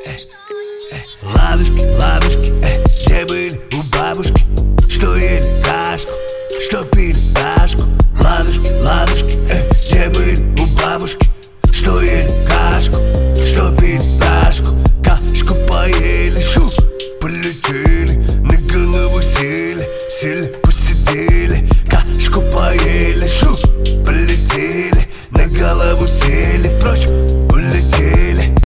Ладушки, ладушки, где были у бабушки? Что ели кашку, что пили кашку? Ладушки, ладушки, где были у бабушки? Что ели кашку, что пили кашку? Кашку поели, шу, полетели, на голову сели, сели, посидели. Кашку поели, шу, полетели, на голову сели. Прочь